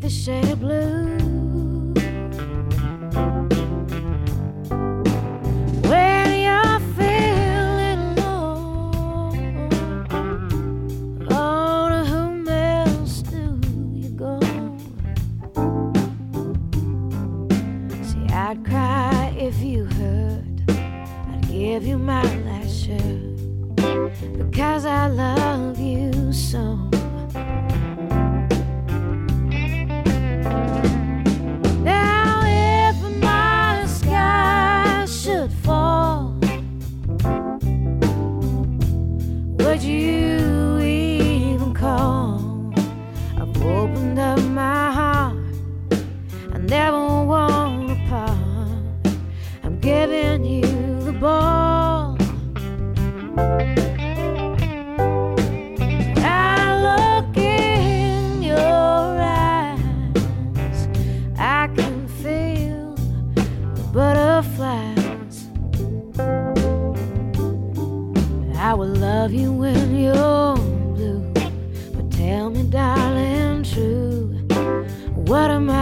the shade of blue. When you're feeling low, oh, to whom else do you go? See, I'd cry if you hurt, I'd give you my last shirt, because I love you so. Now if my sky should fall, would you even call? I've opened up my heart, I never want to part. I'm giving you the ball. I look in your eyes, I can feel the butterflies. I will love you when you're blue, but tell me, darling, true, what am I